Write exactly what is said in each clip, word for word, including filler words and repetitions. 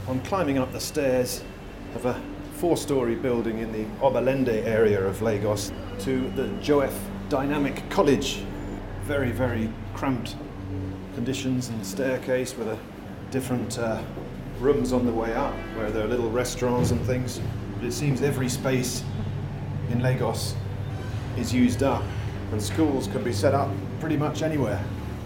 I'm climbing up the stairs of a four-storey building in the Obalende area of Lagos to the Joef Dynamic College. Very, very cramped conditions and staircase with a different uh, rooms on the way up where there are little restaurants and things. But it seems every space in Lagos is used up and schools can be set up pretty much anywhere.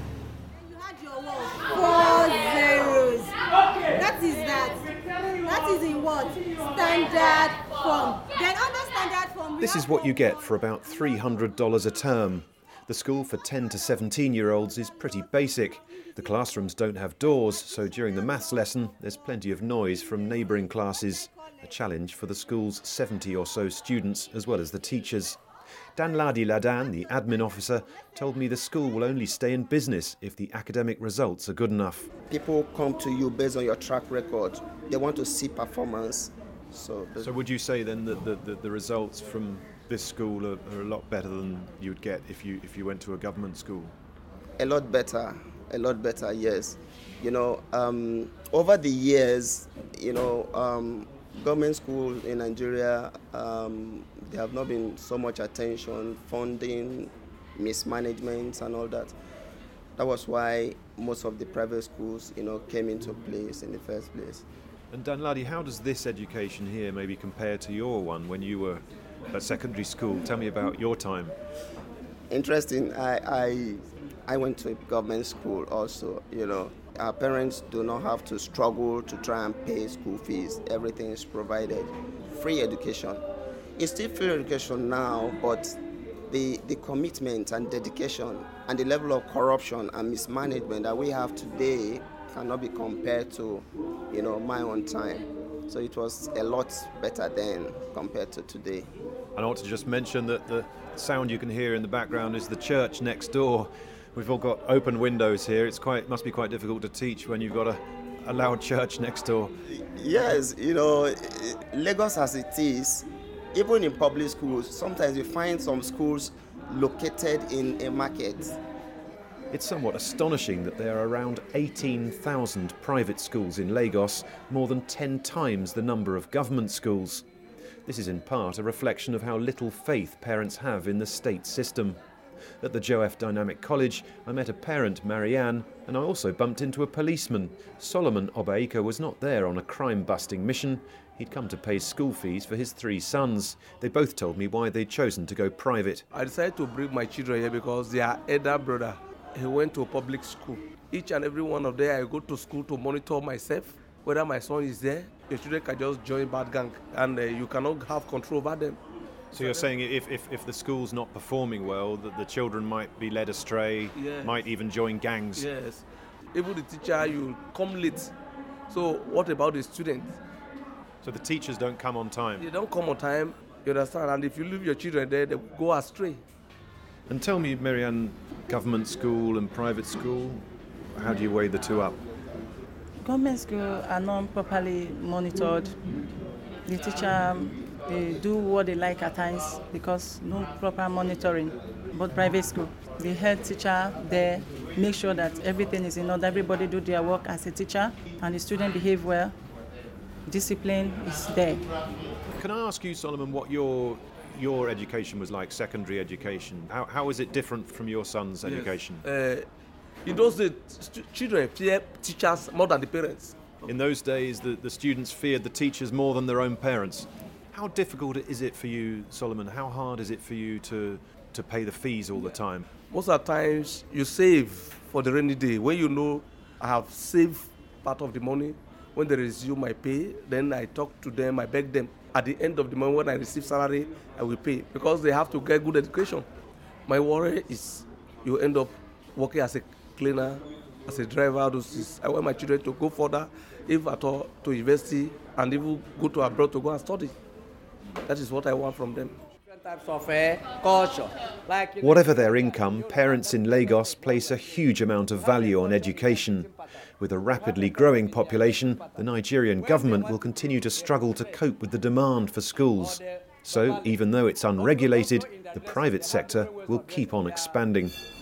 You had your what? Four zeros. That is that. That is in what? Standard form. Then under standard form. This is what you get for about three hundred dollars a term. The school for ten to seventeen year olds is pretty basic. The classrooms don't have doors, so during the maths lesson there's plenty of noise from neighbouring classes. A challenge for the school's seventy or so students as well as the teachers. Danladi Ladan, the admin officer, told me the school will only stay in business if the academic results are good enough. People come to you based on your track record. They want to see performance. So, so would you say then that the, the, the results from this school are, are a lot better than you would get if you if you went to a government school? A lot better, a lot better, yes. You know, um, over the years, you know, um, government schools in Nigeria, um, there have not been so much attention, funding, mismanagement and all that. That was why most of the private schools, you know, came into place in the first place. And Danladi, how does this education here maybe compare to your one when you were at secondary school? Tell me about your time. Interesting. I, I, I went to a government school also, you know. Our parents do not have to struggle to try and pay school fees. Everything is provided. Free education. It's still free education now, but the, the commitment and dedication and the level of corruption and mismanagement that we have today cannot be compared to, you know, my own time. So it was a lot better then compared to today. And I want to just mention that the sound you can hear in the background is the church next door. We've all got open windows here. It's quite must be quite difficult to teach when you've got a, a loud church next door. Yes, you know, Lagos as it is, even in public schools, sometimes you find some schools located in a market. It's somewhat astonishing that there are around eighteen thousand private schools in Lagos, more than ten times the number of government schools. This is in part a reflection of how little faith parents have in the state system. At the Joef Dynamic College, I met a parent, Marianne, and I also bumped into a policeman. Solomon Obaika was not there on a crime-busting mission. He'd come to pay school fees for his three sons. They both told me why they'd chosen to go private. I decided to bring my children here because their elder brother, he went to a public school. Each and every one of them, I go to school to monitor myself, whether my son is there. Your children can just join bad gang, and uh, you cannot have control over them. So you're saying if, if, if the school's not performing well, that the children might be led astray, yes. might even join gangs? Yes. Even the teacher, you come late. So what about the students? So the teachers don't come on time? They don't come on time, you understand? And if you leave your children there, they go astray. And tell me, Marianne, government school and private school, how do you weigh the two up? Government schools are not properly monitored. The teacher, they do what they like at times because no proper monitoring. But private school, the head teacher there make sure that everything is in order. Everybody do their work as a teacher, and the student behave well. Discipline is there. Can I ask you, Solomon, what your your education was like, secondary education? How how is it different from your son's yes. education? Uh, in those days, st- children fear teachers more than the parents. In those days, the, the students feared the teachers more than their own parents. How difficult is it for you, Solomon? How hard is it for you to, to pay the fees all the time? Most of the times, you save for the rainy day. When you know I have saved part of the money, when they resume my pay, then I talk to them, I beg them. At the end of the month, when I receive salary, I will pay because they have to get good education. My worry is you end up working as a cleaner, as a driver. I want my children to go further, if at all, to university, and even go to abroad to go and study. That is what I want from them. Types of uh, culture. Like, Whatever their income, parents in Lagos place a huge amount of value on education. With a rapidly growing population, the Nigerian government will continue to struggle to cope with the demand for schools. So, even though it's unregulated, the private sector will keep on expanding.